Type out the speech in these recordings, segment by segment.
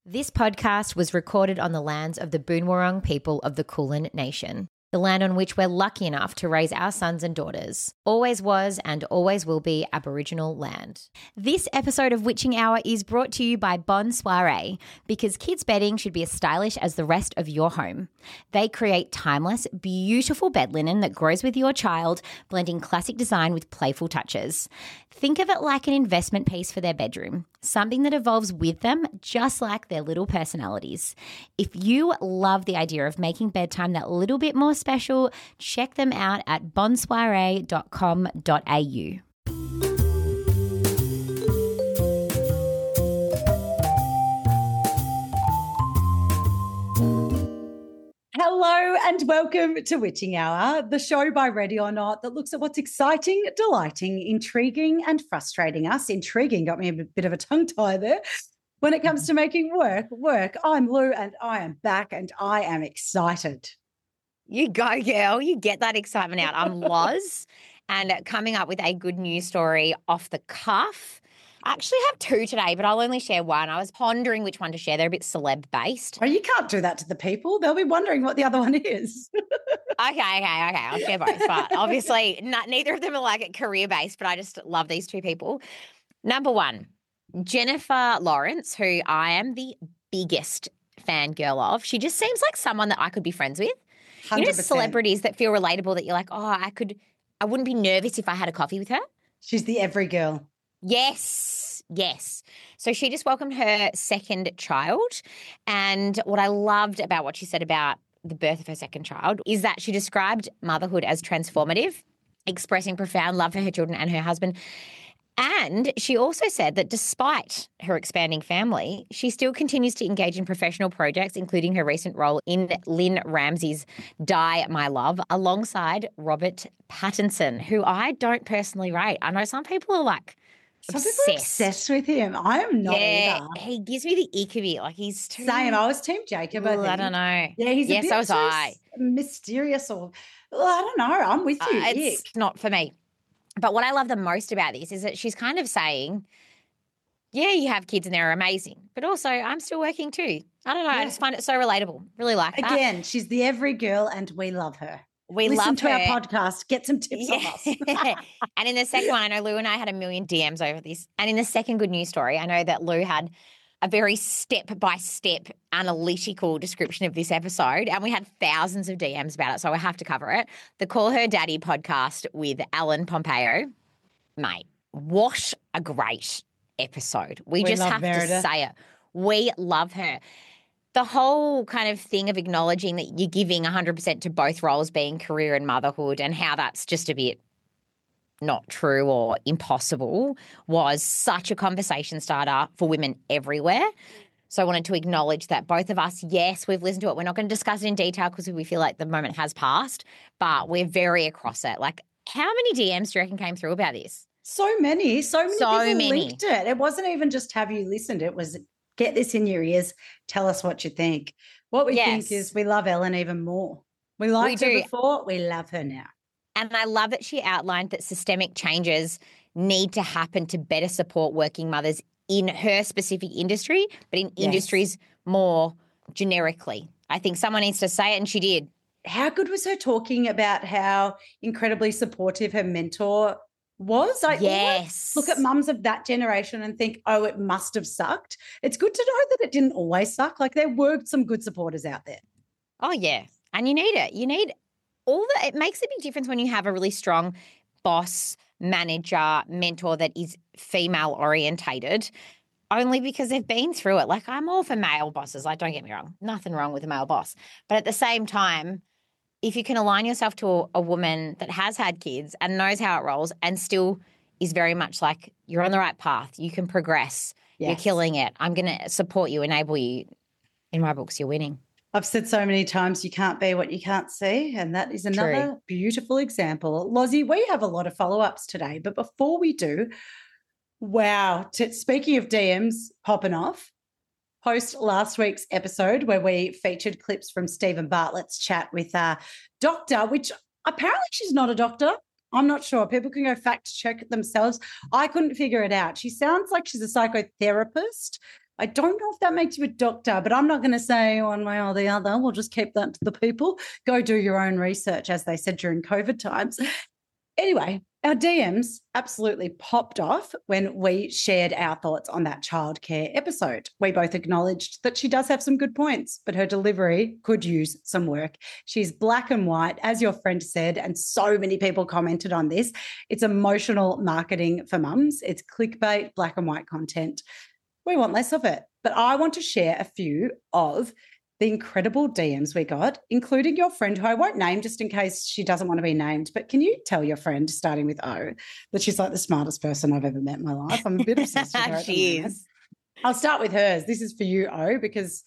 This podcast was recorded on the lands of the Boonwurrung people of the Kulin Nation, the land on which we're lucky enough to raise our sons and daughters. Always was and always will be Aboriginal land. This episode of Witching Hour is brought to you by Bon Soiree, because kids' bedding should be as stylish as the rest of your home. They create timeless, beautiful bed linen that grows with your child, blending classic design with playful touches. Think of it like an investment piece for their bedroom, something that evolves with them, just like their little personalities. If you love the idea of making bedtime that little bit more special, check them out at bonsoiree.com.au. Hello and welcome to Witching Hour, the show by Ready or Not that looks at what's exciting, delighting, intriguing and frustrating us. Intriguing got me a bit of a tongue tie there. When it comes to making work. I'm Lou and I am back and I am excited. You go, girl. You get that excitement out. I'm Loz, and coming up with a good news story off the cuff. I actually have two today, but I'll only share one. I was pondering which one to share. They're a bit celeb-based. Oh, you can't do that to the people. They'll be wondering what the other one is. Okay. I'll share both. But obviously, neither of them are like career-based, but I just love these two people. Number one, Jennifer Lawrence, who I am the biggest fangirl of. She just seems like someone that I could be friends with. 100%. You know, celebrities that feel relatable, that you're like, oh, I wouldn't be nervous if I had a coffee with her. She's the every girl. Yes. So she just welcomed her second child. And what I loved about what she said about the birth of her second child is that she described motherhood as transformative, expressing profound love for her children and her husband. And she also said that despite her expanding family, she still continues to engage in professional projects, including her recent role in Lynn Ramsey's Die, My Love, alongside Robert Pattinson, who I don't personally rate. I know some people are like Some people are obsessed with him. I am not either. He gives me the ick of it. Like he's too... Same. I was Team Jacob, I think. I don't know. Yeah, he's a bit so was I. Mysterious or, I don't know. I'm with you. It's not for me. But what I love the most about this is that she's kind of saying, yeah, you have kids and they're amazing, but also I'm still working too. I don't know. Yeah. I just find it so relatable. Really like that. Again, she's the every girl and we love her. Listen to our podcast, get some tips from us. And in the second one, I know Lou and I had a million DMs over this. And in the second good news story, I know that Lou had a very step-by-step analytical description of this episode, and we had thousands of DMs about it, so I have to cover it. The Call Her Daddy podcast with Alan Pompeo. Mate, what a great episode. We just have to say it. We love her. The whole kind of thing of acknowledging that you're giving 100% to both roles, being career and motherhood, and how that's just a bit not true or impossible, was such a conversation starter for women everywhere. So I wanted to acknowledge that both of us, yes, we've listened to it. We're not going to discuss it in detail because we feel like the moment has passed, but we're very across it. Like, how many DMs do you reckon came through about this? So many people linked it. It wasn't even just have you listened. It was get this in your ears. Tell us what you think. What we think is we love Ellen even more. We liked her before. We love her now. And I love that she outlined that systemic changes need to happen to better support working mothers in her specific industry, but in industries more generically. I think someone needs to say it, and she did. How good was her talking about how incredibly supportive her mentor was? I always look at mums of that generation and think, oh, it must have sucked. It's good to know that it didn't always suck. Like there were some good supporters out there. Oh, yeah. And you need it. You need it makes a big difference when you have a really strong boss, manager, mentor that is female orientated, only because they've been through it. Like I'm all for male bosses. Like don't get me wrong, nothing wrong with a male boss. But at the same time, if you can align yourself to a woman that has had kids and knows how it rolls and still is very much like you're on the right path, you can progress, you're killing it, I'm going to support you, enable you. In my books, you're winning. I've said so many times you can't be what you can't see, and that is another beautiful example. Lozzie, we have a lot of follow-ups today, but before we do, speaking of DMs popping off, post last week's episode where we featured clips from Stephen Bartlett's chat with a doctor, which apparently she's not a doctor. I'm not sure. People can go fact check it themselves. I couldn't figure it out. She sounds like she's a psychotherapist, I don't know if that makes you a doctor, but I'm not going to say one way or the other. We'll just keep that to the people. Go do your own research, as they said during COVID times. Anyway, our DMs absolutely popped off when we shared our thoughts on that childcare episode. We both acknowledged that she does have some good points, but her delivery could use some work. She's black and white, as your friend said, and so many people commented on this. It's emotional marketing for mums. It's clickbait, black and white content. We want less of it. But I want to share a few of the incredible DMs we got, including your friend, who I won't name just in case she doesn't want to be named. But can you tell your friend, starting with O, that she's like the smartest person I've ever met in my life? I'm a bit obsessed with her. She is. I'll start with hers. This is for you, O, because,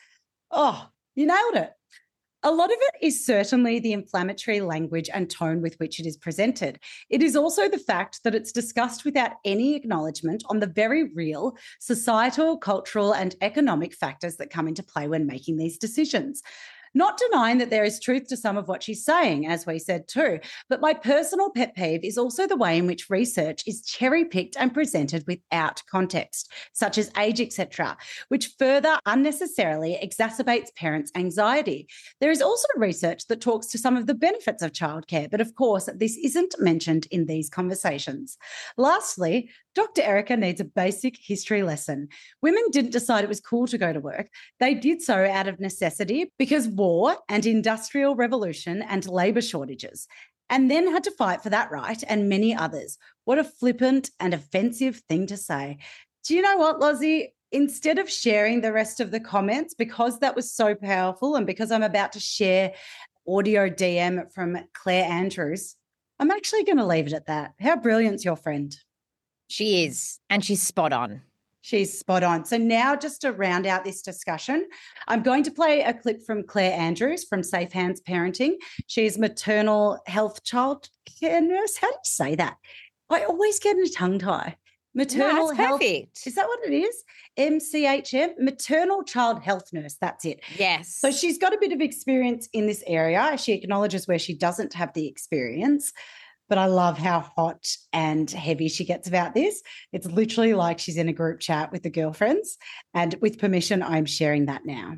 you nailed it. A lot of it is certainly the inflammatory language and tone with which it is presented. It is also the fact that it's discussed without any acknowledgement on the very real societal, cultural, and economic factors that come into play when making these decisions. Not denying that there is truth to some of what she's saying, as we said too, but my personal pet peeve is also the way in which research is cherry-picked and presented without context, such as age, etc., which further unnecessarily exacerbates parents' anxiety. There is also research that talks to some of the benefits of childcare, but of course, this isn't mentioned in these conversations. Lastly, Dr. Erica needs a basic history lesson. Women didn't decide it was cool to go to work. They did so out of necessity because war and industrial revolution and labour shortages, and then had to fight for that right and many others. What a flippant and offensive thing to say. Do you know what, Lozzie? Instead of sharing the rest of the comments, because that was so powerful and because I'm about to share audio DM from Claire Andrews, I'm actually going to leave it at that. How brilliant's your friend? She is, and she's spot on. She's spot on. So now, just to round out this discussion, I'm going to play a clip from Claire Andrews from Safe Hands Parenting. She's maternal health child care nurse. How do you say that? I always get in a tongue tie. Maternal health. Perfect. Is that what it is? MCHM, maternal child health nurse. That's it. Yes. So she's got a bit of experience in this area. She acknowledges where she doesn't have the experience. But I love how hot and heavy she gets about this. It's literally like she's in a group chat with the girlfriends. And with permission, I'm sharing that now.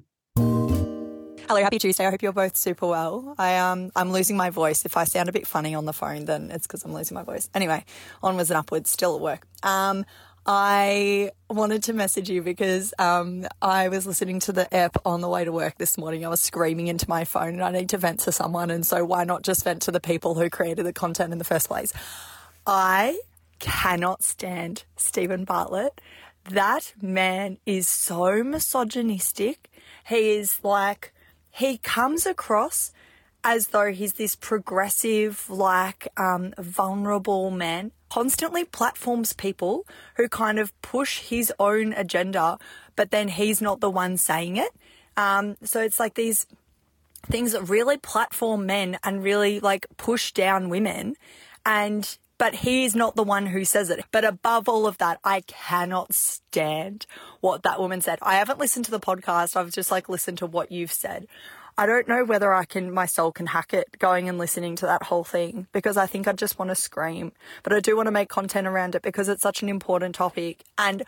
Hello, happy Tuesday. I hope you're both super well. I'm losing my voice. If I sound a bit funny on the phone, then it's because I'm losing my voice. Anyway, onwards and upwards, still at work. I wanted to message you because I was listening to the app on the way to work this morning. I was screaming into my phone and I need to vent to someone, and so why not just vent to the people who created the content in the first place? I cannot stand Stephen Bartlett. That man is so misogynistic. He comes across as though he's this progressive, vulnerable man. Constantly platforms people who kind of push his own agenda, but then he's not the one saying it. So it's like these things that really platform men and really push down women, but he's not the one who says it. But above all of that, I cannot stand what that woman said. I haven't listened to the podcast. I've just listened to what you've said. I don't know whether my soul can hack it going and listening to that whole thing, because I think I just want to scream. But I do want to make content around it because it's such an important topic. And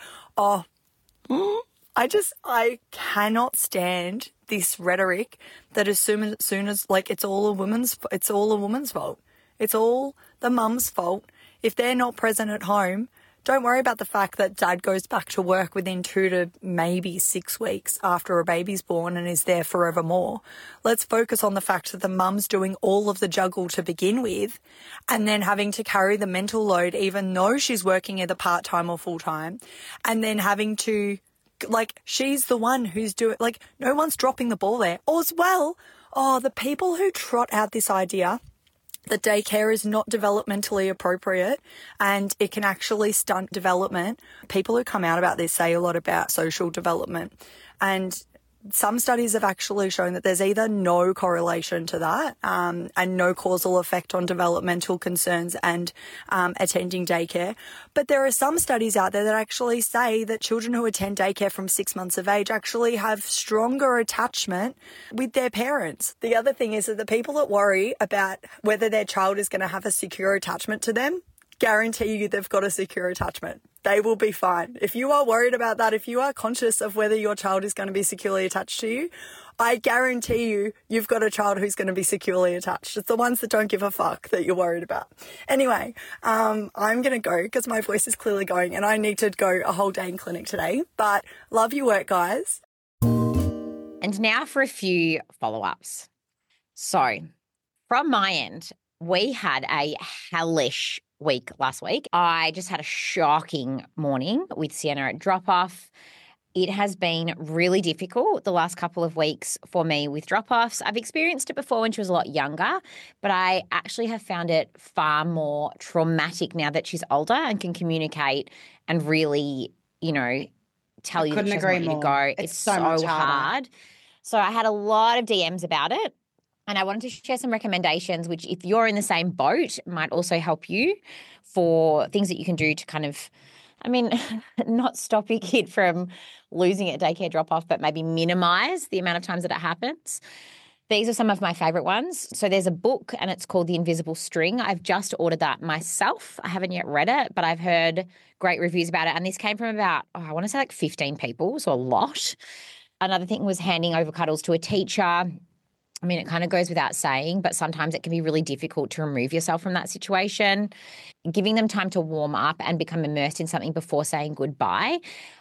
I cannot stand this rhetoric that as soon as it's all a woman's fault. It's all the mum's fault. If they're not present at home, don't worry about the fact that dad goes back to work within 2 to maybe 6 weeks after a baby's born and is there forevermore. Let's focus on the fact that the mum's doing all of the juggle to begin with, and then having to carry the mental load even though she's working either part-time or full-time, and then having to, she's the one who's doing, no one's dropping the ball there. Or as well, the people who trot out this idea that daycare is not developmentally appropriate and it can actually stunt development. People who come out about this say a lot about social development, and some studies have actually shown that there's either no correlation to that and no causal effect on developmental concerns and attending daycare. But there are some studies out there that actually say that children who attend daycare from 6 months of age actually have stronger attachment with their parents. The other thing is that the people that worry about whether their child is going to have a secure attachment to them, guarantee you they've got a secure attachment. They will be fine. If you are worried about that, if you are conscious of whether your child is going to be securely attached to you, I guarantee you've got a child who's going to be securely attached. It's the ones that don't give a fuck that you're worried about. Anyway, I'm going to go because my voice is clearly going and I need to go a whole day in clinic today. But love your work, guys. And now for a few follow-ups. So from my end, we had a hellish week last week. I just had a shocking morning with Sienna at drop-off. It has been really difficult the last couple of weeks for me with drop-offs. I've experienced it before when she was a lot younger, but I actually have found it far more traumatic now that she's older and can communicate and really, tell you that she doesn't want you to go. It's so hard. So I had a lot of DMs about it, and I wanted to share some recommendations, which if you're in the same boat, might also help you for things that you can do to kind of, not stop your kid from losing it at daycare drop-off, but maybe minimise the amount of times that it happens. These are some of my favourite ones. So there's a book and it's called The Invisible String. I've just ordered that myself. I haven't yet read it, but I've heard great reviews about it. And this came from about, I want to say like 15 people, so a lot. Another thing was handing over cuddles to a teacher. It kind of goes without saying, but sometimes it can be really difficult to remove yourself from that situation. Giving them time to warm up and become immersed in something before saying goodbye.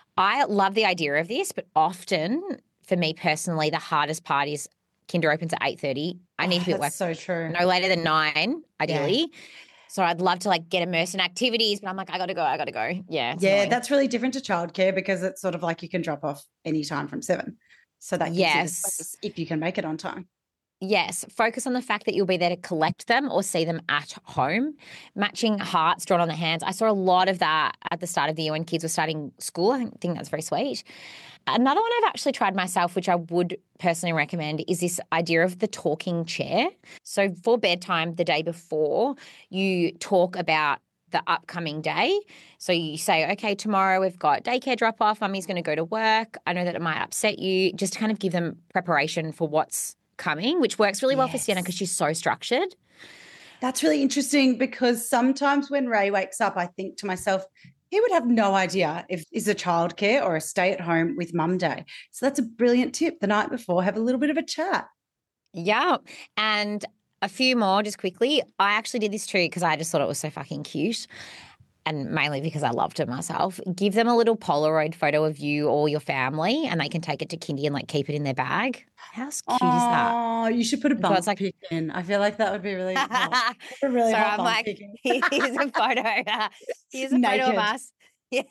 I love the idea of this, but often for me personally, the hardest part is kinder opens at 8:30. I need to be at work so true. No later than 9, ideally. Yeah. So I'd love to get immersed in activities, but I'm like, I got to go. Yeah. Yeah, that's really different to childcare because it's sort of like you can drop off anytime from 7. So that gives you the space if you can make it on time. Yes, focus on the fact that you'll be there to collect them or see them at home. Matching hearts drawn on the hands. I saw a lot of that at the start of the year when kids were starting school. I think that's very sweet. Another one I've actually tried myself, which I would personally recommend, is this idea of the talking chair. So for bedtime the day before, you talk about the upcoming day. So you say, okay, tomorrow we've got daycare drop-off. Mummy's going to go to work. I know that it might upset you. Just to kind of give them preparation for what's coming, which works really well for Sienna because she's so structured. That's really interesting because sometimes when Ray wakes up, I think to myself, he would have no idea if it's a childcare or a stay at home with mum day. So that's a brilliant tip. The night before, have a little bit of a chat. Yeah. And a few more just quickly. I actually did this too because I just thought it was so fucking cute. And mainly because I loved it myself. Give them a little Polaroid photo of you or your family and they can take it to kindy and keep it in their bag. How cute is that? Oh, you should put a bump pic in. I feel like that would be really hot. So I'm like, here's a photo. Here's a photo of us. Yeah.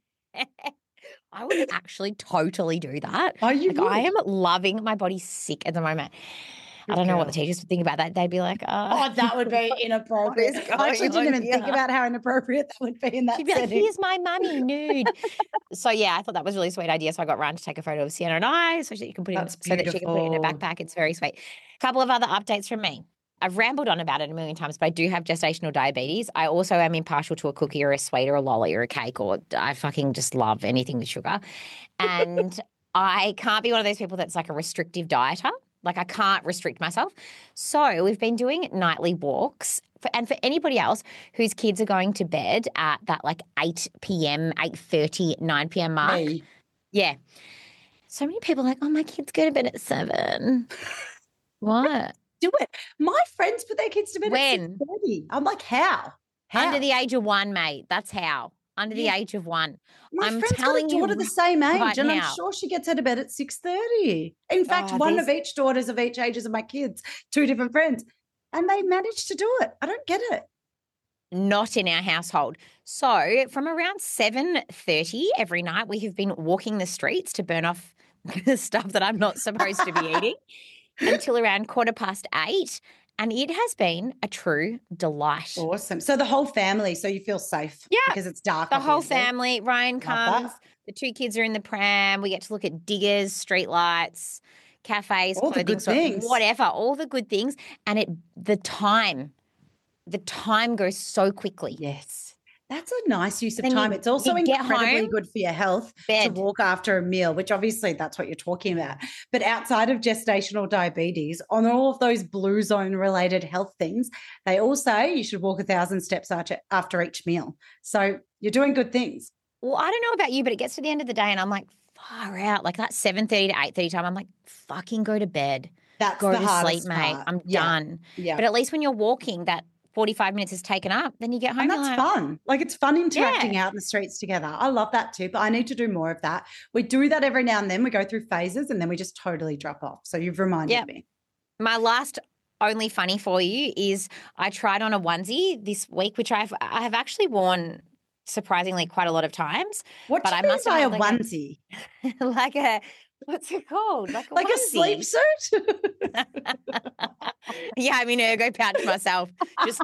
I would actually totally do that. Oh, you would? I am loving my body sick at the moment. I don't know what the teachers would think about that. They'd be like, oh, that would be inappropriate. I actually didn't even think about how inappropriate that would be in that She'd be setting. Like, here's my mummy nude. So, yeah, I thought that was a really sweet idea. So I got Ryan to take a photo of Sienna and I so that she can put it in her backpack. It's very sweet. A couple of other updates from me. I've rambled on about it a million times, but I do have gestational diabetes. I also am impartial to a cookie or a sweet or a lolly or a cake, or I fucking just love anything with sugar. And I can't be one of those people that's like a restrictive dieter. I can't restrict myself. So we've been doing nightly walks. And for anybody else whose kids are going to bed at that 8 p.m., 8:30, 9 p.m. mark. Me. Yeah. So many people are like, oh, my kids go to bed at 7. What? Do it. My friends put their kids to bed at 6:30. I'm like, how? Under the age of 1, mate. That's how. Under the age of 1. My friend's got a daughter the same age, and I'm sure she gets out of bed at 6:30. In fact, one of each daughters of each ages of my kids, 2 different friends, and they managed to do it. I don't get it. Not in our household. So from around 7:30 every night, we have been walking the streets to burn off the stuff that I'm not supposed to be eating until around 8:15. And it has been a true delight. Awesome. So the whole family, so you feel safe. Yeah. Because it's dark. The whole family. Ryan comes. The 2 kids are in the pram. We get to look at diggers, street lights, cafes, all clothing the good things. Whatever, all the good things. And the time goes so quickly. Yes. That's a nice use of time. It's also incredibly good for your health to walk after a meal, which obviously that's what you're talking about. But outside of gestational diabetes, on all of those blue zone related health things, they all say you should walk 1,000 steps after each meal. So you're doing good things. Well, I don't know about you, but it gets to the end of the day and I'm like, far out. Like that 7:30 to 8:30 time, I'm like, fucking go to bed. That's Go the to sleep, hardest mate. part. I'm Yeah. done. Yeah. But at least when you're walking, that 45 minutes is taken up. Then you get home. And you're that's like, fun. Like it's fun interacting Yeah. out in the streets together. I love that too, but I need to do more of that. We do that every now and then. We go through phases and then we just totally drop off. So you've reminded Yep. me. My last only funny for you is I tried on a onesie this week, which I have actually worn surprisingly quite a lot of times. What But do I you mean must have by a had onesie? like a what's it called? Like a Like a onesie. sleep suit? Yeah, I'm in ergo pouch myself. Just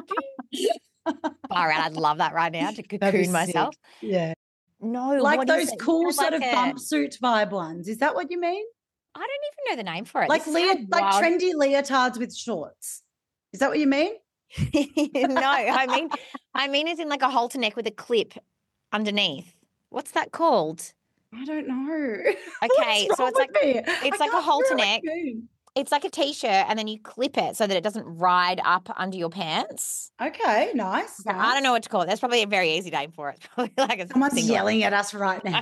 far out. I'd love that right now to That'd be cocoon myself. sick. Yeah. No, Like what is those it? cool It's sort like of bump suit vibe ones. Is that what you mean? I don't even know the name for it. Like This is how like wild- trendy leotards with shorts. Is that what you mean? No, I mean it's in like a halter neck with a clip underneath. What's that called? I don't know. Okay, What's so wrong it's like with me? it's I like a can't halter figure out neck. what you mean. It's like a t-shirt and then you clip it so that it doesn't ride up under your pants. Okay, nice. Okay, I don't know what to call it. That's probably a very easy name for it. Probably like a Someone's singlet. yelling at us right now.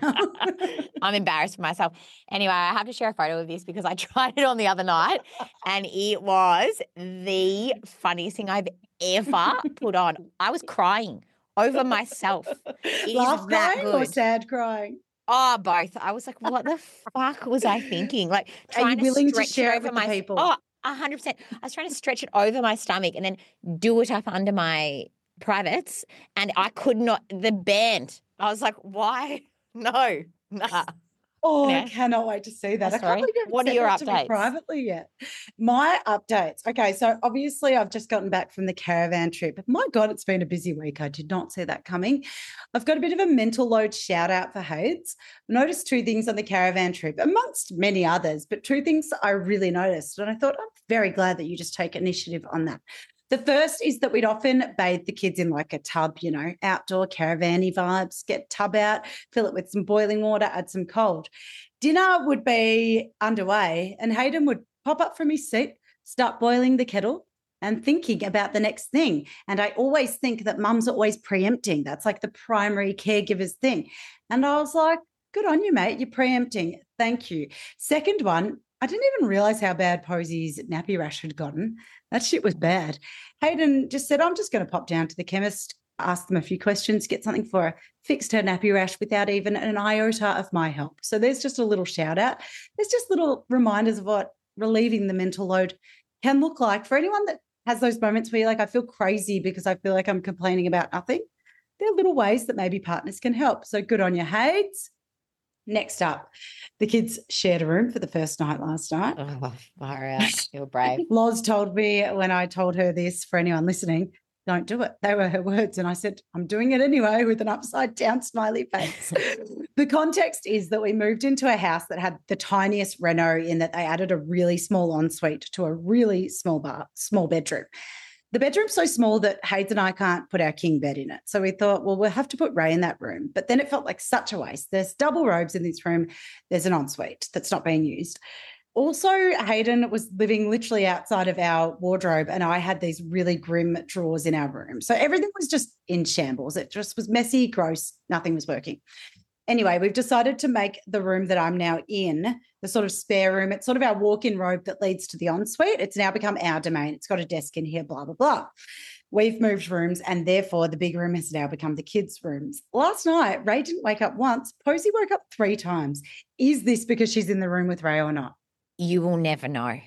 I'm embarrassed for myself. Anyway, I have to share a photo of this because I tried it on the other night and it was the funniest thing I've ever put on. I was crying over myself. It is Laugh that crying or good. sad crying? Oh, both. I was like, what the fuck was I thinking? Like Are you trying willing to stretch share it over with the my people? Oh, 100%. I was trying to stretch it over my stomach and then do it up under my privates, and I could not. The band. I was like, why? No, nah. Oh, I Yeah. cannot wait to see that. I Sorry. can't believe you haven't What are sent your that to me updates? privately yet. My updates. Okay, so obviously I've just gotten back from the caravan trip. My God, it's been a busy week. I did not see that coming. I've got a bit of a mental load shout out for Hades. I noticed two things on the caravan trip, amongst many others, but two things I really noticed. And I thought, I'm very glad that you just take initiative on that. The first is that we'd often bathe the kids in like a tub, you know, outdoor caravan-y vibes, get tub out, fill it with some boiling water, add some cold. Dinner would be underway and Hayden would pop up from his seat, start boiling the kettle and thinking about the next thing. And I always think that mums are always preempting. That's like the primary caregiver's thing. And I was like, good on you, mate. You're preempting. Thank you. Second one, I didn't even realize how bad Posey's nappy rash had gotten. That shit was bad. Hayden just said, I'm just going to pop down to the chemist, ask them a few questions, get something for her, fixed her nappy rash without even an iota of my help. So there's just a little shout out. There's just little reminders of what relieving the mental load can look like for anyone that has those moments where you're like, I feel crazy because I feel like I'm complaining about nothing. There are little ways that maybe partners can help. So good on your Hades. Next up, the kids shared a room for the first night last night. Oh, far out. You're brave. Loz told me when I told her this, for anyone listening, don't do it. They were her words. And I said, I'm doing it anyway with an upside down smiley face. The context is that we moved into a house that had the tiniest reno in that they added a really small ensuite to a really small bedroom. The bedroom's so small that Hayes and I can't put our king bed in it. So we thought, well, we'll have to put Ray in that room. But then it felt like such a waste. There's double robes in this room. There's an ensuite that's not being used. Also, Hayden was living literally outside of our wardrobe and I had these really grim drawers in our room. So everything was just in shambles. It just was messy, gross. Nothing was working. Anyway, we've decided to make the room that I'm now in the sort of spare room. It's sort of our walk-in robe that leads to the ensuite. It's now become our domain. It's got a desk in here, blah, blah, blah. We've moved rooms and therefore the big room has now become the kids' rooms. Last night, Ray didn't wake up once. Posey woke up 3 times. Is this because she's in the room with Ray or not? You will never know.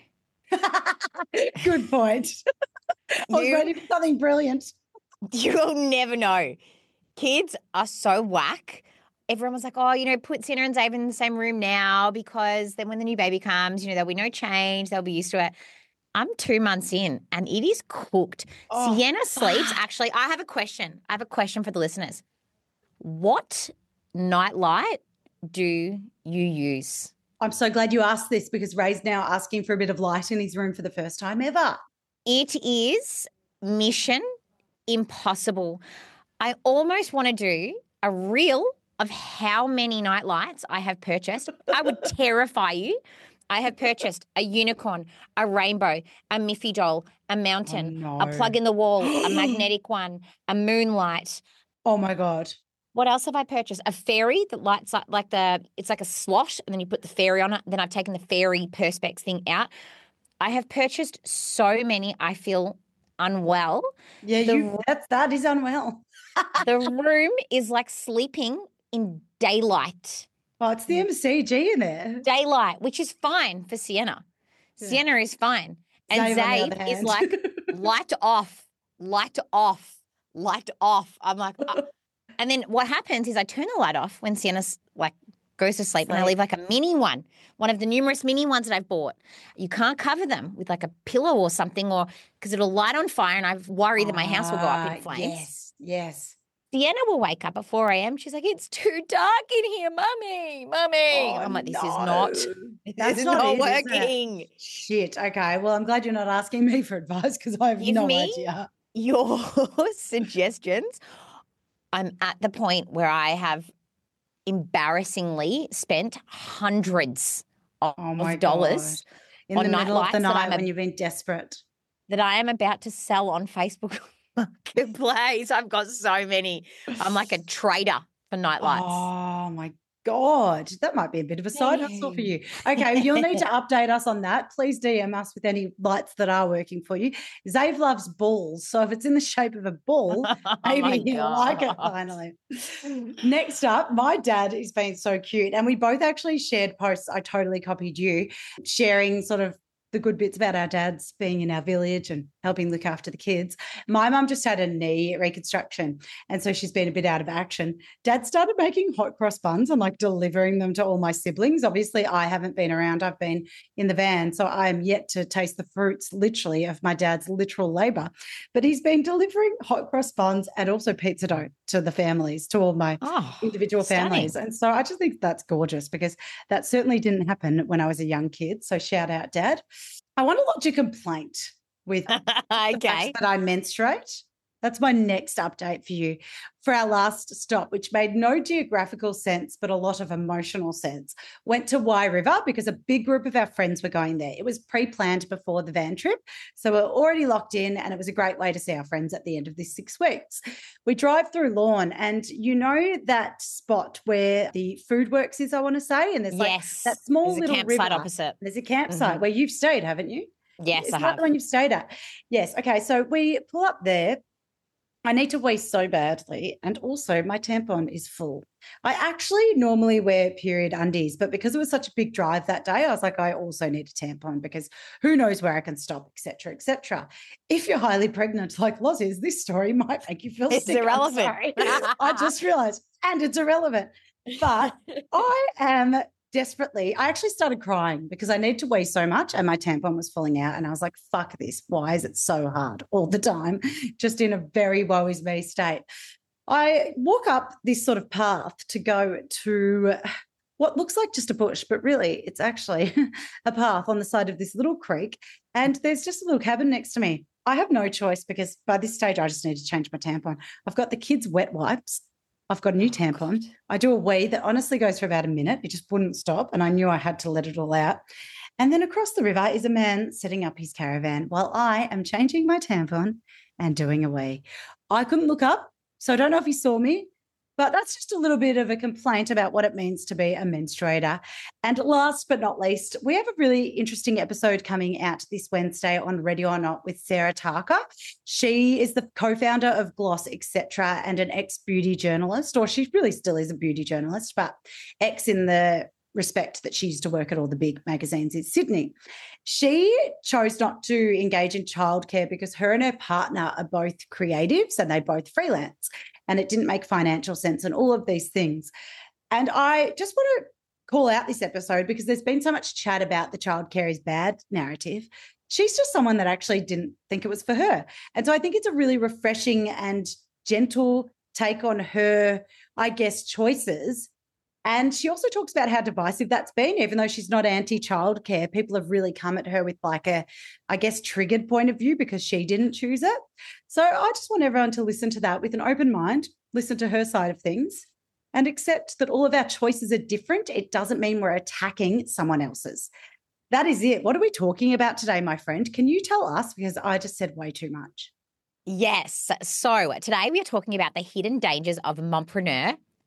Good point. I was waiting for something brilliant. You will never know. Kids are so whack. Everyone was like, oh, you know, put Sienna and David in the same room now because then when the new baby comes, you know, there'll be no change. They'll be used to it. I'm 2 months in and it is cooked. Oh, Sienna sleeps. Actually, I have a question. I have a question for the listeners. What nightlight do you use? I'm so glad you asked this because Ray's now asking for a bit of light in his room for the first time ever. It is mission impossible. I almost want to do a reel of how many night lights I have purchased. I would terrify you. I have purchased a unicorn, a rainbow, a Miffy doll, a mountain, Oh, a no. plug in the wall, a magnetic one, a moonlight. Oh, my God. What else have I purchased? A fairy that lights up it's like a slot and then you put the fairy on it. Then I've taken the fairy perspex thing out. I have purchased so many. I feel unwell. Yeah, that is unwell. The room is like sleeping in daylight. Oh, it's the MCG in there. Daylight, which is fine for Sienna. Yeah. Sienna is fine. And Zabe, on the Zabe other is hand. like light off, light off, light off. I'm like, and then what happens is I turn the light off when Sienna's like goes to sleep and I leave like a mini one of the numerous mini ones that I've bought. You can't cover them with like a pillow or something or because it'll light on fire and I worry that my house will go up in flames. Yes. Sienna will wake up at 4 a.m. She's like, it's too dark in here, Mummy. Oh, I'm like, this no. is not working. Shit. Okay. Well, I'm glad you're not asking me for advice because I have Give no me idea. your suggestions. I'm at the point where I have embarrassingly spent hundreds of dollars in on the middle of the nightlights night when you've been desperate. that I am about to sell on Facebook Marketplace. I've got so many. I'm like a trader for nightlights. Oh my God. That might be a bit of a side hustle for you. Okay, you'll need to update us on that. Please DM us with any lights that are working for you. Zave loves balls. So if it's in the shape of a ball, maybe he'll like it finally. Next up, my dad is being so cute. And we both actually shared posts. I totally copied you, sharing sort of the good bits about our dads being in our village and helping look after the kids. My mum just had a knee reconstruction, and so she's been a bit out of action. Dad started making hot cross buns and like delivering them to all my siblings. Obviously, I haven't been around. I've been in the van, so I am yet to taste the fruits, literally, of my dad's literal labour. But he's been delivering hot cross buns and also pizza dough to the families, to all my individual families. And so I just think that's gorgeous because that certainly didn't happen when I was a young kid. So shout out, Dad. I want to lodge a complaint with the fact that I menstruate. That's my next update for you. For our last stop, which made no geographical sense, but a lot of emotional sense, went to Wye River because a big group of our friends were going there. It was pre-planned before the van trip, so we're already locked in, and it was a great way to see our friends at the end of this 6 weeks. We drive through Lorne, and you know that spot where the Food Works is, I want to say, and there's like that small little campsite river opposite. There's a campsite where you've stayed, haven't you? Yes, I have. The one you've stayed at? Yes. Okay, so we pull up there. I need to wee so badly, and also my tampon is full. I actually normally wear period undies, but because it was such a big drive that day, I was like, I also need a tampon because who knows where I can stop, et cetera, et cetera. If you're highly pregnant like Loz is, this story might make you feel sick. Irrelevant. I just realised, and it's irrelevant. But I am desperately, I actually started crying because I need to wee so much and my tampon was falling out. And I was like, fuck this. Why is it so hard all the time? Just in a very woe is me state. I walk up this sort of path to go to what looks like just a bush, but really it's actually a path on the side of this little creek. And there's just a little cabin next to me. I have no choice because by this stage I just need to change my tampon. I've got the kids' wet wipes. I've got a new tampon. I do a wee that honestly goes for about a minute. It just wouldn't stop, and I knew I had to let it all out. And then across the river is a man setting up his caravan while I am changing my tampon and doing a wee. I couldn't look up, so I don't know if he saw me, but that's just a little bit of a complaint about what it means to be a menstruator. And last but not least, we have a really interesting episode coming out this Wednesday on Ready or Not with Sarah Tarker. She is the co-founder of Gloss, etc., and an ex-beauty journalist, or she really still is a beauty journalist, but ex in the respect that she used to work at all the big magazines in Sydney. She chose not to engage in childcare because her and her partner are both creatives and they both freelance, and it didn't make financial sense and all of these things. And I just want to call out this episode because there's been so much chat about the childcare is bad narrative. She's just someone that actually didn't think it was for her. And so I think it's a really refreshing and gentle take on her, I guess, choices. And she also talks about how divisive that's been, even though she's not anti-childcare. People have really come at her with like a, I guess, triggered point of view because she didn't choose it. So I just want everyone to listen to that with an open mind, listen to her side of things, and accept that all of our choices are different. It doesn't mean we're attacking someone else's. That is it. What are we talking about today, my friend? Can you tell us? Because I just said way too much. Yes. So today we are talking about the hidden dangers of mompreneur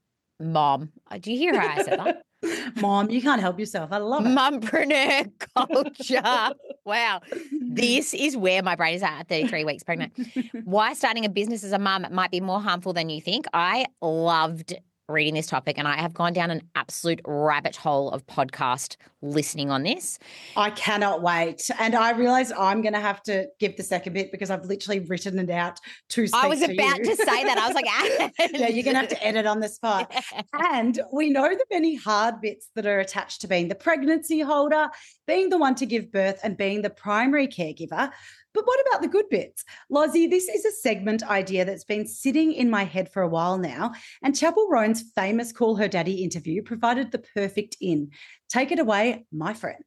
mom. Do you hear how I said that? Mom, you can't help yourself. I love it. Mumpreneur culture. Wow. This is where my brain is at 33 weeks pregnant. Why starting a business as a mum might be more harmful than you think. I loved reading this topic and I have gone down an absolute rabbit hole of podcast listening on this. I cannot wait. And I realize I'm going to have to give the second bit because I've literally written it out to speak I was about to say that. I was like, yeah, you're going to have to edit on the spot. And we know the many hard bits that are attached to being the pregnancy holder, being the one to give birth and being the primary caregiver. But what about the good bits? Lozzie, this is a segment idea that's been sitting in my head for a while now, and Chapel Roan's famous Call Her Daddy interview provided the perfect in. Take it away, my friend.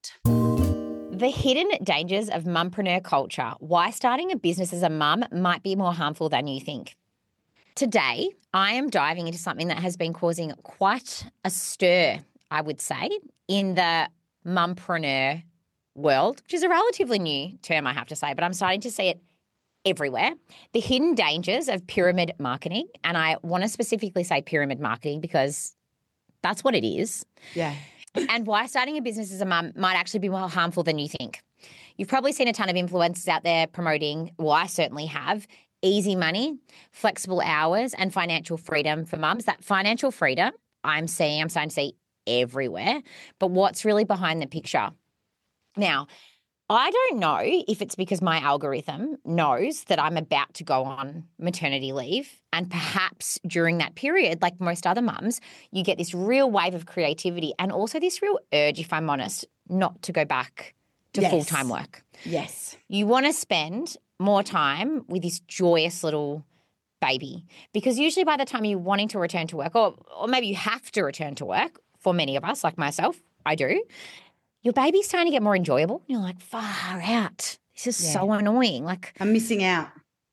The hidden dangers of mumpreneur culture. Why starting a business as a mum might be more harmful than you think. Today, I am diving into something that has been causing quite a stir, I would say, in the mumpreneur world, which is a relatively new term, I have to say, but I'm starting to see it everywhere. The hidden dangers of pyramid marketing. And I want to specifically say pyramid marketing because that's what it is. Yeah. And why starting a business as a mum might actually be more harmful than you think. You've probably seen a ton of influencers out there promoting, well, I certainly have, easy money, flexible hours, and financial freedom for mums. That financial freedom I'm starting to see everywhere. But what's really behind the picture? Now, I don't know if it's because my algorithm knows that I'm about to go on maternity leave, and perhaps during that period, like most other mums, you get this real wave of creativity and also this real urge, if I'm honest, not to go back to full-time work. Yes. You want to spend more time with this joyous little baby because usually by the time you're wanting to return to work, or maybe you have to return to work, for many of us, like myself, I do, your baby's starting to get more enjoyable. You're like, far out. This is so annoying. Like, I'm missing out.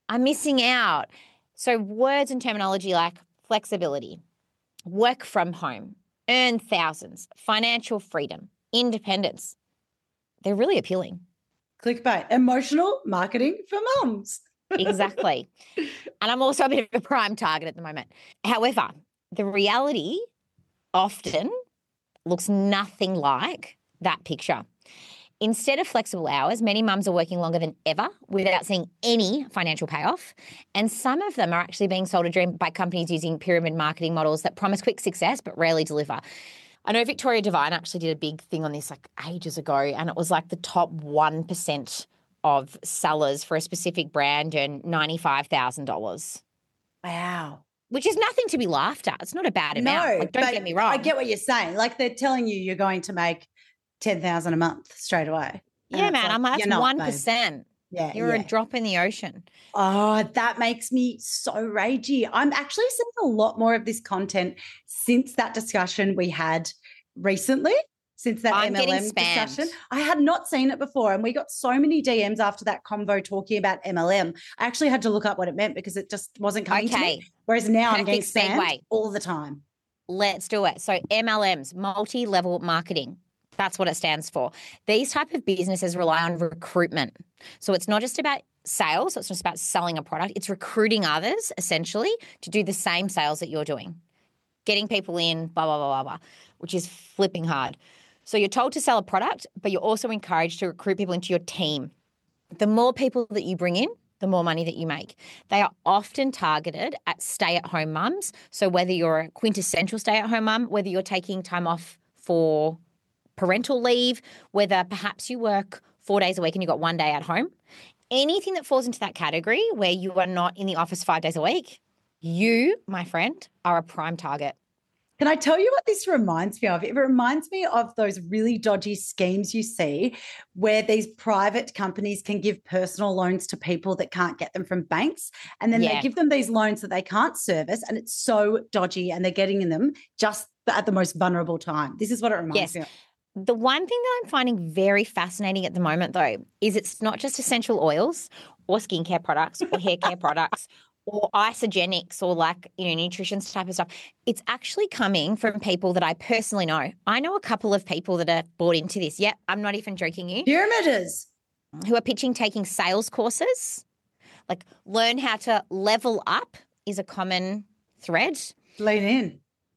So words and terminology like flexibility, work from home, earn thousands, financial freedom, independence, they're really appealing. Clickbait, emotional marketing for mums. Exactly. And I'm also a bit of a prime target at the moment. However, the reality often looks nothing like that picture. Instead of flexible hours, many mums are working longer than ever without seeing any financial payoff. And some of them are actually being sold a dream by companies using pyramid marketing models that promise quick success but rarely deliver. I know Victoria Devine actually did a big thing on this like ages ago, and it was like the top 1% of sellers for a specific brand earn $95,000. Wow. Which is nothing to be laughed at. It's not a bad amount. Like, don't get me wrong. I get what you're saying. Like they're telling you you're going to make 10,000 a month straight away. Yeah, man. Like, I'm like, that's 1%. Babe. Yeah. You're a drop in the ocean. Oh, that makes me so ragey. I'm actually seeing a lot more of this content since that discussion we had recently, since that MLM discussion. I had not seen it before, and we got so many DMs after that convo talking about MLM. I actually had to look up what it meant because it just wasn't coming to me. Whereas now I'm getting spammed all the time. Let's do it. So MLMs, multi-level marketing. That's what it stands for. These type of businesses rely on recruitment. So it's not just about sales. It's just about selling a product. It's recruiting others, essentially, to do the same sales that you're doing. Getting people in, blah, blah, blah, blah, blah, which is flipping hard. So you're told to sell a product, but you're also encouraged to recruit people into your team. The more people that you bring in, the more money that you make. They are often targeted at stay-at-home mums. So whether you're a quintessential stay-at-home mum, whether you're taking time off for parental leave, whether perhaps you work 4 days a week and you've got 1 day at home, anything that falls into that category where you are not in the office 5 days a week, you, my friend, are a prime target. Can I tell you what this reminds me of? It reminds me of those really dodgy schemes you see where these private companies can give personal loans to people that can't get them from banks. And then they give them these loans that they can't service, and it's so dodgy, and they're getting in them just at the most vulnerable time. This is what it reminds me of. The one thing that I'm finding very fascinating at the moment, though, is it's not just essential oils or skincare products or hair care products or isogenics or nutrition type of stuff. It's actually coming from people that I personally know. I know a couple of people that are bought into this. Yep, I'm not even joking you. Pyramiders. Who are pitching taking sales courses. Like learn how to level up is a common thread. Lean in.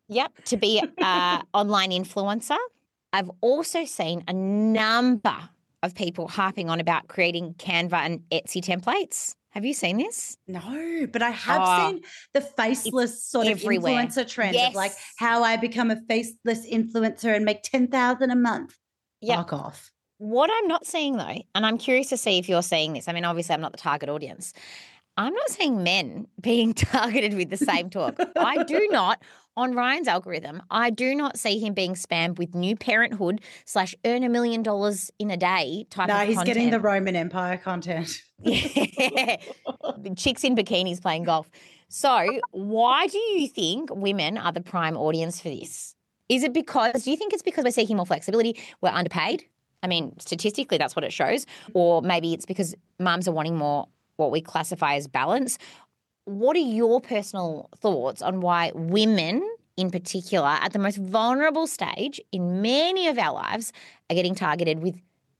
Yep, to be an online influencer. I've also seen a number of people harping on about creating Canva and Etsy templates. Have you seen this? No, but I have Oh, seen the faceless sort of everywhere. influencer trend of like Yes. how I become a faceless influencer and make 10,000 a month. Yep. Fuck off. What I'm not seeing though, and I'm curious to see if you're seeing this. I mean, obviously I'm not the target audience. I'm not seeing men being targeted with the same talk. I do not, on Ryan's algorithm, I do not see him being spammed with new parenthood / earn $1 million in a day type No, of he's content. getting the Roman Empire content. Yeah. Chicks in bikinis playing golf. So why do you think women are the prime audience for this? Do you think it's because we're seeking more flexibility, we're underpaid? I mean, statistically, that's what it shows. Or maybe it's because mums are wanting more what we classify as balance. What are your personal thoughts on why women in particular at the most vulnerable stage in many of our lives are getting targeted with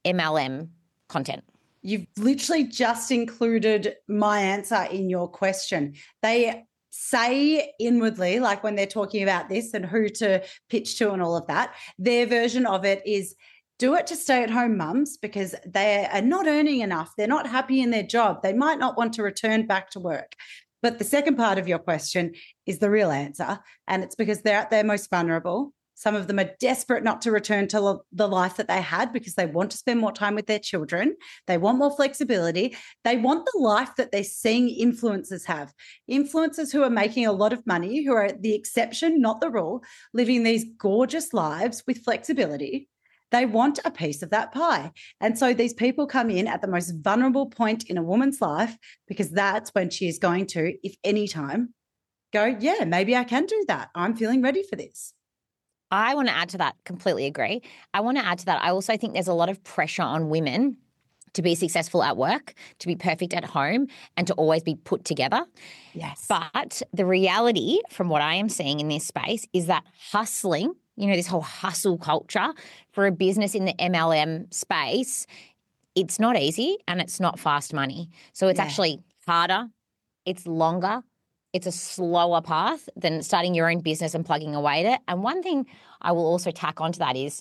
MLM content? You've literally just included my answer in your question. They say inwardly, like when they're talking about this and who to pitch to and all of that, their version of it is do it to stay-at-home mums because they are not earning enough. They're not happy in their job. They might not want to return back to work. But the second part of your question is the real answer, and it's because they're at their most vulnerable. Some of them are desperate not to return to the life that they had because they want to spend more time with their children. They want more flexibility. They want the life that they're seeing influencers have. Influencers who are making a lot of money, who are the exception, not the rule, living these gorgeous lives with flexibility. They want a piece of that pie. And so these people come in at the most vulnerable point in a woman's life because that's when she is going to, if any time, go, yeah, maybe I can do that. I'm feeling ready for this. I want to add to that, completely agree. I want to add to that, I also think there's a lot of pressure on women to be successful at work, to be perfect at home, and to always be put together. Yes. But the reality from what I am seeing in this space is that hustling, this whole hustle culture for a business in the MLM space, it's not easy and it's not fast money. So it's actually harder, it's longer, it's a slower path than starting your own business and plugging away at it. And one thing I will also tack onto that is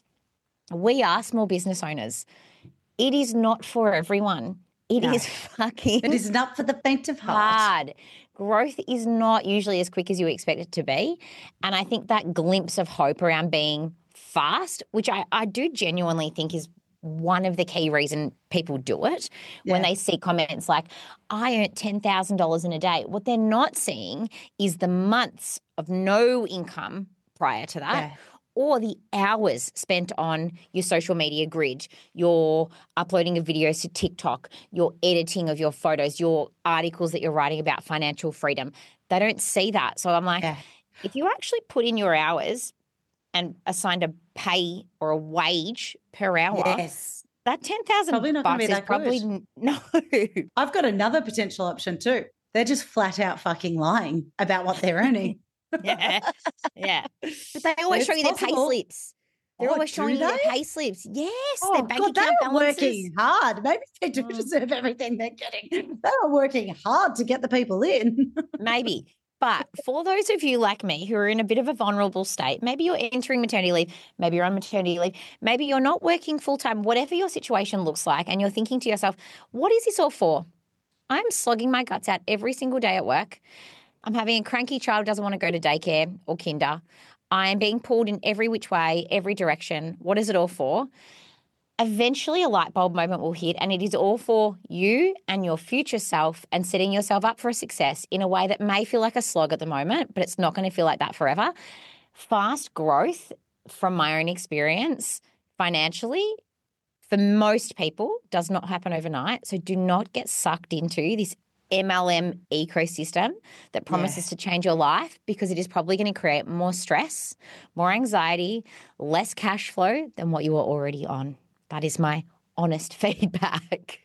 we are small business owners. It is not for everyone. It is not for the faint of heart. Hard. Growth is not usually as quick as you expect it to be. And I think that glimpse of hope around being fast, which I do genuinely think is one of the key reasons people do it when they see comments like, I earned $10,000 in a day. What they're not seeing is the months of no income prior to that. Or the hours spent on your social media grid, your uploading of videos to TikTok, your editing of your photos, your articles that you're writing about financial freedom. They don't see that. So I'm like, if you actually put in your hours and assigned a pay or a wage per hour, that $10,000 is probably no. I've got another potential option too. They're just flat out fucking lying about what they're earning. Yeah. But they always show you their pay slips. They're always showing you their pay slips. Yes, their bank account they're balances. working hard. Maybe they do deserve everything they're getting. They are working hard to get the people in. Maybe. But for those of you like me who are in a bit of a vulnerable state, maybe you're entering maternity leave, maybe you're on maternity leave, maybe you're not working full-time, whatever your situation looks like, and you're thinking to yourself, what is this all for? I'm slogging my guts out every single day at work. I'm having a cranky child who doesn't want to go to daycare or kinder. I am being pulled in every which way, every direction. What is it all for? Eventually a light bulb moment will hit, and it is all for you and your future self and setting yourself up for a success in a way that may feel like a slog at the moment, but it's not going to feel like that forever. Fast growth, from my own experience, financially, for most people, does not happen overnight. So do not get sucked into this MLM ecosystem that promises to change your life, because it is probably going to create more stress, more anxiety, less cash flow than what you are already on. That is my honest feedback.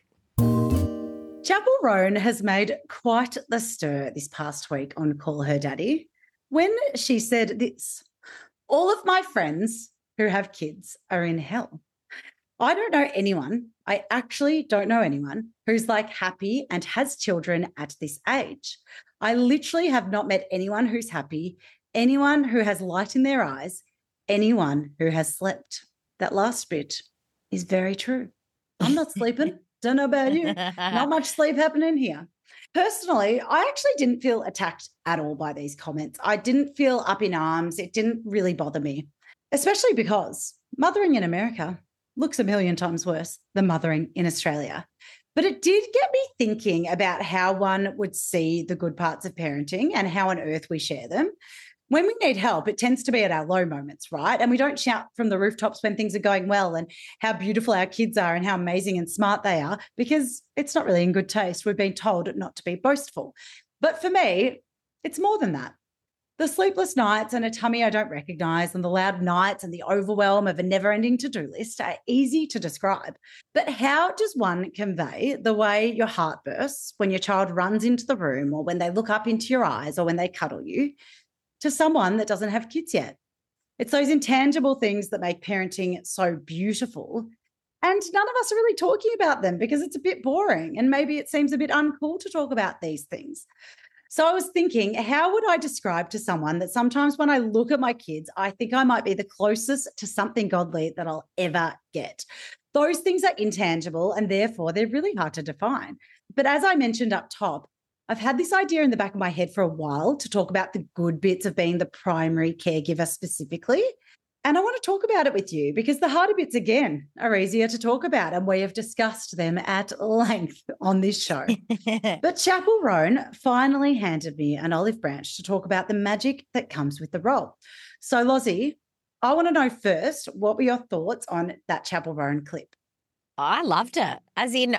Chapel Roan has made quite the stir this past week on Call Her Daddy when she said this: all of my friends who have kids are in hell. I don't know anyone, I actually don't know anyone who's like happy and has children at this age. I literally have not met anyone who's happy anyone who has light in their eyes, anyone who has slept. That last bit is very true. I'm not sleeping. Don't know about you. Not much sleep happening here. Personally, I actually didn't feel attacked at all by these comments. I didn't feel up in arms. It didn't really bother me, especially because mothering in America looks a million times worse than mothering in Australia. But it did get me thinking about how one would see the good parts of parenting and how on earth we share them. When we need help, it tends to be at our low moments, right? And we don't shout from the rooftops when things are going well and how beautiful our kids are and how amazing and smart they are, because it's not really in good taste. We've been told not to be boastful. But for me, it's more than that. The sleepless nights and a tummy I don't recognize and the loud nights and the overwhelm of a never-ending to-do list are easy to describe. But how does one convey the way your heart bursts when your child runs into the room or when they look up into your eyes or when they cuddle you to someone that doesn't have kids yet? It's those intangible things that make parenting so beautiful. And none of us are really talking about them because it's a bit boring and maybe it seems a bit uncool to talk about these things. So I was thinking, how would I describe to someone that sometimes when I look at my kids, I think I might be the closest to something godly that I'll ever get? Those things are intangible and therefore they're really hard to define. But as I mentioned up top, I've had this idea in the back of my head for a while to talk about the good bits of being the primary caregiver specifically. And I want to talk about it with you because the harder bits, again, are easier to talk about. And we have discussed them at length on this show. But Chapel Roan finally handed me an olive branch to talk about the magic that comes with the role. So, Lozzie, I want to know first, what were your thoughts on that Chapel Roan clip? I loved it. As in,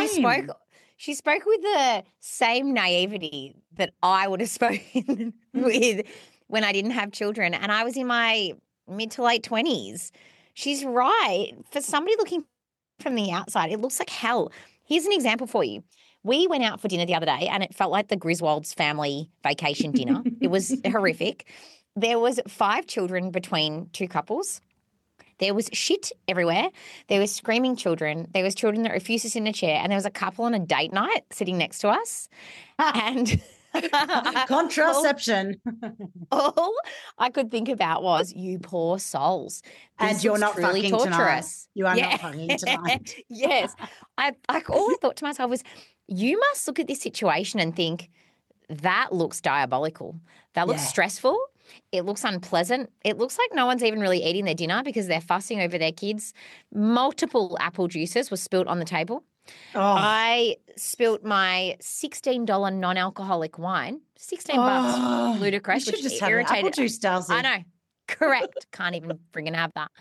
she spoke with the same naivety that I would have spoken with when I didn't have children. And I was in my mid to late 20s. She's right. For somebody looking from the outside, it looks like hell. Here's an example for you. We went out for dinner the other day and it felt like the Griswolds family vacation dinner. It was horrific. There was 5 children between 2 couples. There was shit everywhere. There was screaming children. There was children that refused to sit in a chair. And there was a couple on a date night sitting next to us. And contraception. All I could think about was, you poor souls. And you're not really fucking torturous. tonight. You are not fucking tonight. Yes. All I thought to myself was, you must look at this situation and think, that looks diabolical. That looks stressful. It looks unpleasant. It looks like no one's even really eating their dinner because they're fussing over their kids. Multiple apple juices were spilt on the table. Oh. I spilt my $16 non-alcoholic wine. $16, ludicrous. You should just have apple juice, Darcy. I know. Correct. Can't even friggin' have that.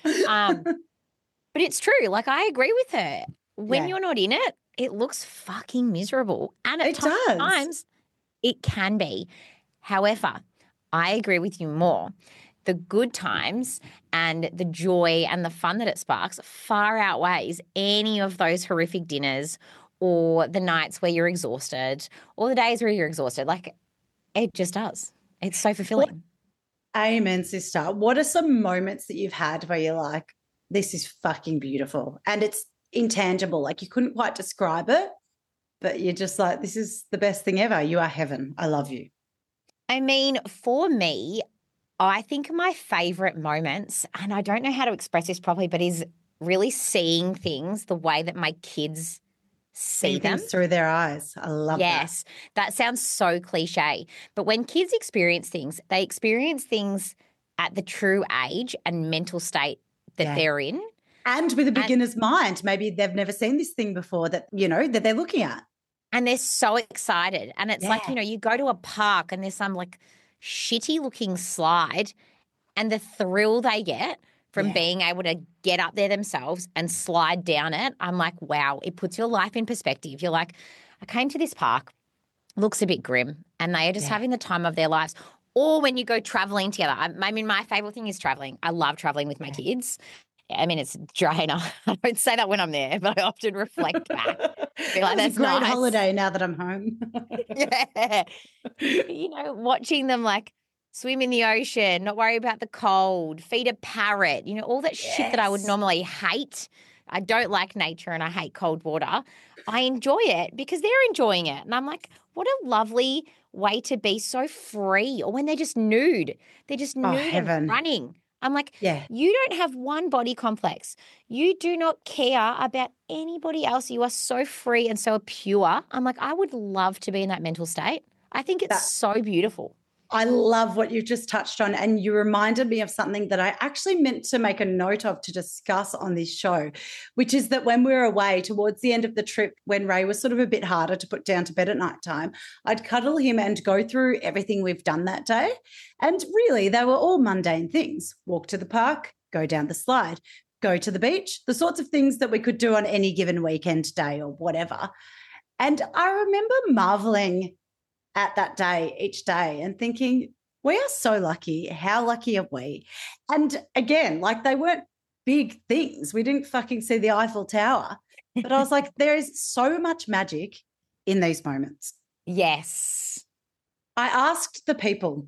But it's true. Like, I agree with her. When you're not in it, it looks fucking miserable. And at times it can be. However, I agree with you more. The good times and the joy and the fun that it sparks far outweighs any of those horrific dinners or the nights where you're exhausted or the days where you're exhausted. Like, it just does. It's so fulfilling. Amen, sister. What are some moments that you've had where you're like, this is fucking beautiful and it's intangible? Like, you couldn't quite describe it, but you're just like, this is the best thing ever. You are heaven. I love you. I mean, for me, I think my favourite moments, and I don't know how to express this properly, but is really seeing things the way that my kids see them. Through their eyes. I love that. Yes, that sounds so cliche. But when kids experience things, they experience things at the true age and mental state that they're in. And with a beginner's mind. Maybe they've never seen this thing before that, you know, that they're looking at. And they're so excited. And it's like, you know, you go to a park and there's some like shitty looking slide and the thrill they get from being able to get up there themselves and slide down it. I'm like, wow, it puts your life in perspective. You're like, I came to this park, looks a bit grim, and they are just having the time of their lives. Or when you go traveling together. I mean, my favorite thing is traveling. I love traveling with my kids. I mean, it's drainer. I don't say that when I'm there, but I often reflect back. Be like, that's a great holiday now that I'm home. Yeah. You know, watching them like swim in the ocean, not worry about the cold, feed a parrot, you know, all that shit that I would normally hate. I don't like nature and I hate cold water, I enjoy it because they're enjoying it. And I'm like, what a lovely way to be so free. Or when they're just nude, they're just Oh, nude and heaven. running. I'm like, Yeah. you don't have one body complex. You do not care about anybody else. You are so free and so pure. I'm like, I would love to be in that mental state. I think it's so beautiful. I love what you've just touched on. And you reminded me of something that I actually meant to make a note of to discuss on this show, which is that when we were away towards the end of the trip, when Ray was sort of a bit harder to put down to bed at night time, I'd cuddle him and go through everything we've done that day. And really, they were all mundane things. Walk to the park, go down the slide, go to the beach, the sorts of things that we could do on any given weekend day or whatever. And I remember marveling at that day, each day, and thinking, we are so lucky. How lucky are we? And again, like they weren't big things. We didn't fucking see the Eiffel Tower. But I was like, there is so much magic in these moments. Yes. I asked the people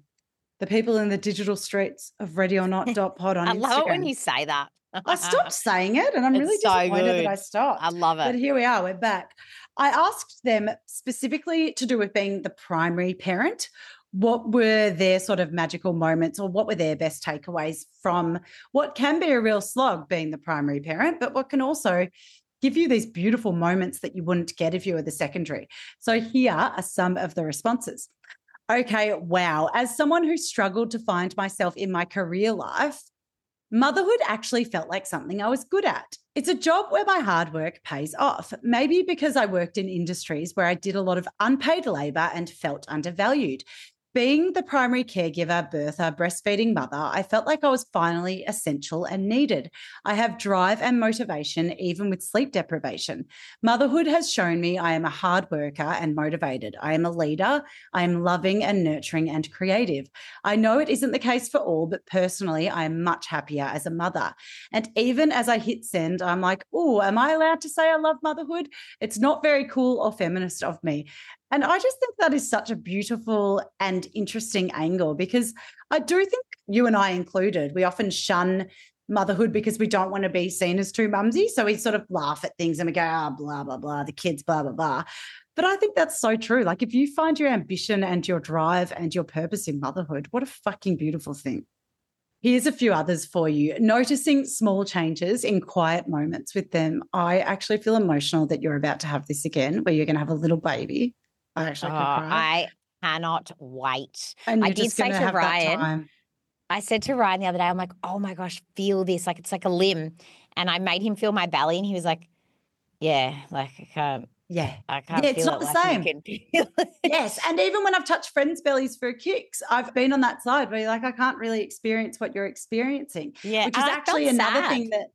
in the digital streets of Ready or Not pod on I Instagram. love it when you say that. I stopped saying it and I'm really disappointed that I stopped. I love it. But here we are, we're back. I asked them specifically to do with being the primary parent, what were their sort of magical moments or what were their best takeaways from what can be a real slog being the primary parent, but what can also give you these beautiful moments that you wouldn't get if you were the secondary. So here are some of the responses. Okay, wow. As someone who struggled to find myself in my career life, motherhood actually felt like something I was good at. It's a job where my hard work pays off, maybe because I worked in industries where I did a lot of unpaid labor and felt undervalued. Being the primary caregiver, birther, breastfeeding mother, I felt like I was finally essential and needed. I have drive and motivation, even with sleep deprivation. Motherhood has shown me I am a hard worker and motivated. I am a leader. I am loving and nurturing and creative. I know it isn't the case for all, but personally, I am much happier as a mother. And even as I hit send, I'm like, oh, am I allowed to say I love motherhood? It's not very cool or feminist of me. And I just think that is such a beautiful and interesting angle because I do think you and I included, we often shun motherhood because we don't want to be seen as too mumsy. So we sort of laugh at things and we go, blah, blah, blah, the kids, blah, blah, blah. But I think that's so true. Like if you find your ambition and your drive and your purpose in motherhood, what a fucking beautiful thing. Here's a few others for you. Noticing small changes in quiet moments with them. I actually feel emotional that you're about to have this again, where you're going to have a little baby. I actually could cry. I cannot wait. And I did say to Ryan, I said to Ryan the other day, I'm like, oh my gosh, feel this. Like it's like a limb. And I made him feel my belly and he was like, yeah, like I can't. Yeah. I can't Yeah, feel it's not the like same. you can feel it. Yes. And even when I've touched friends' bellies for kicks, I've been on that side where you're like, I can't really experience what you're experiencing. Yeah. Which is actually another thing that,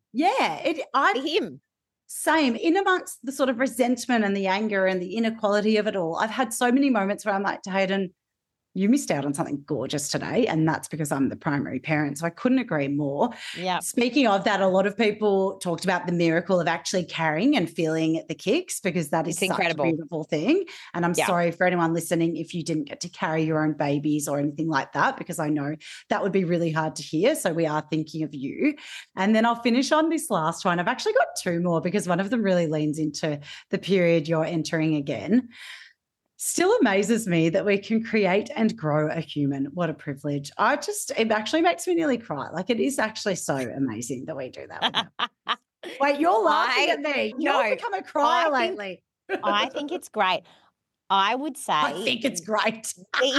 him. Same. In amongst the sort of resentment and the anger and the inequality of it all, I've had so many moments where I'm like to Hayden, you missed out on something gorgeous today, and that's because I'm the primary parent. So I couldn't agree more. Yeah. Speaking of that, a lot of people talked about the miracle of actually carrying and feeling the kicks because that is such a beautiful thing. And I'm sorry for anyone listening if you didn't get to carry your own babies or anything like that, because I know that would be really hard to hear. So we are thinking of you. And then I'll finish on this last one. I've actually got two more because one of them really leans into the period you're entering again. Still amazes me that we can create and grow a human. What a privilege. It actually makes me nearly cry. Like it is actually so amazing that we do that. Wait, you're laughing at me. You've become a crier lately. I think it's great. I would say. I think it's great.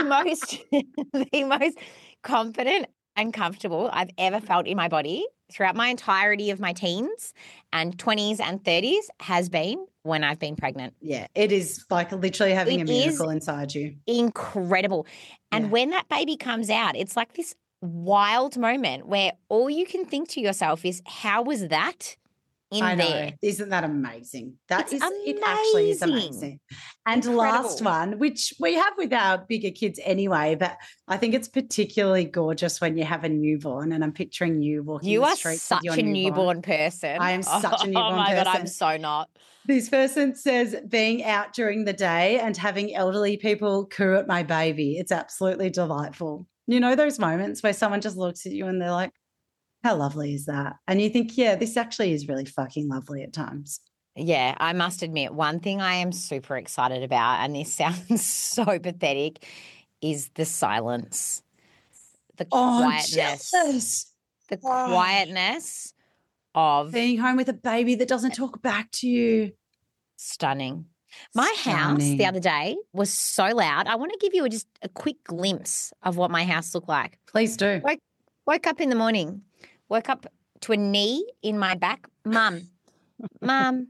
the most confident and comfortable I've ever felt in my body throughout my entirety of my teens and 20s and 30s has been when I've been pregnant. Yeah, it is like literally having a miracle inside you. Incredible. And when that baby comes out, it's like this wild moment where all you can think to yourself is, how was that in there? Isn't that amazing? Amazing. It actually is amazing. And last one, which we have with our bigger kids anyway, but I think it's particularly gorgeous when you have a newborn, and I'm picturing you walking the streets with your newborn. You are such a newborn person. I am such a newborn person. Oh my God, I'm so not. This person says, being out during the day and having elderly people coo at my baby. It's absolutely delightful. You know those moments where someone just looks at you and they're like, How lovely is that? And you think, yeah, this actually is really fucking lovely at times. Yeah, I must admit, one thing I am super excited about, and this sounds so pathetic, is the silence, the quietness, jealous. the quietness of being home with a baby that doesn't talk back to you. Stunning. My house the other day was so loud. I want to give you just a quick glimpse of what my house looked like. Please do. Woke up in the morning, woke up to a knee in my back. Mum, I'm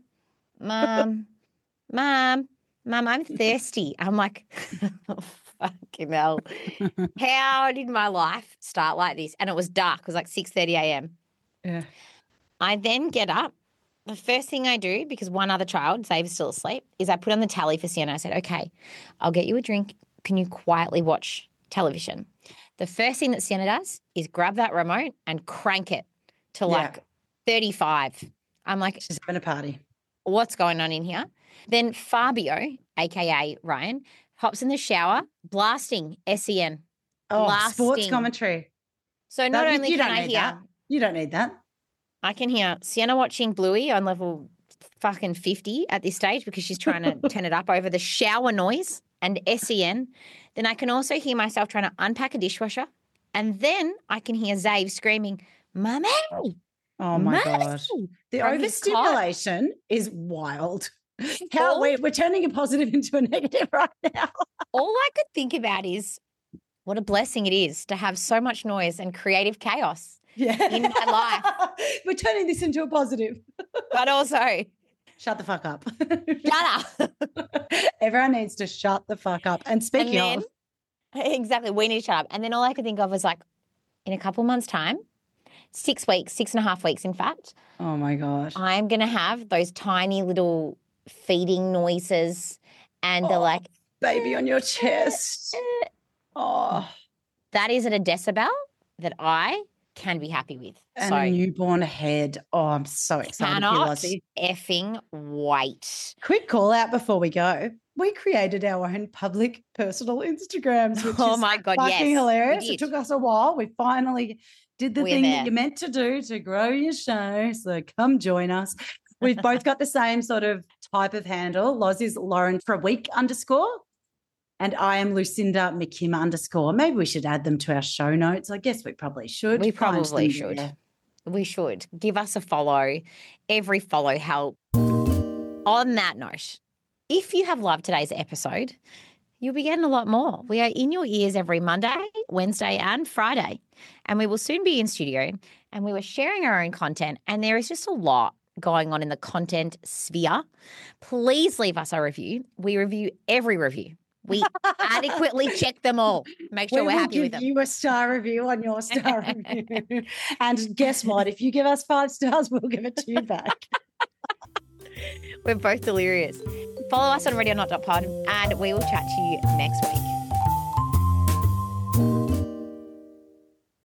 thirsty. I'm like, oh, fucking hell. How did my life start like this? And it was dark. It was like 6:30 a.m. Yeah. I then get up. The first thing I do, because one other child, Xav, is still asleep, is I put on the tally for Sienna. I said, okay, I'll get you a drink. Can you quietly watch television? The first thing that Sienna does is grab that remote and crank it to like 35. I'm like, she's having a party. What's going on in here? Then Fabio, a.k.a. Ryan, hops in the shower, blasting SEN. Sports commentary. So not only can I hear... That. You don't need that. I can hear Sienna watching Bluey on level fucking 50 at this stage because she's trying to turn it up over the shower noise and SEN. Then I can also hear myself trying to unpack a dishwasher. And then I can hear Xav screaming, Mummy! Oh, my God. The overstimulation is wild. We're turning a positive into a negative right now. All I could think about is what a blessing it is to have so much noise and creative chaos. In my life. We're turning this into a positive. But also, shut the fuck up. Shut up. Everyone needs to shut the fuck up. And speaking of. Exactly, we need to shut up. And then all I could think of was like, in a couple months' time, 6 weeks, 6.5 weeks, in fact. Oh, my gosh. I'm going to have those tiny little feeding noises and the like. Baby on your chest. Oh. That is at a decibel that I can be happy with. And a newborn head. Oh, I'm so excited. Cannot effing wait. Quick call out before we go. We created our own public personal Instagrams, which is my God, fucking hilarious. It took us a while. We finally did the thing that you're meant to do to grow your show. So come join us. We've both got the same sort of type of handle. Loz is Lauren _. And I am Lucinda McKim _. Maybe we should add them to our show notes. I guess we probably should. We probably should. Yeah. We should. Give us a follow. Every follow helps. On that note, if you have loved today's episode, you'll be getting a lot more. We are in your ears every Monday, Wednesday and Friday. And we will soon be in studio and we were sharing our own content. And there is just a lot going on in the content sphere. Please leave us a review. We review every review. We adequately check them all. Make sure we're happy with them. We will give you a star review on your star review. And guess what? If you give us 5 stars, we'll give it to you back. We're both delirious. Follow us on radionot.pod and we will chat to you next week.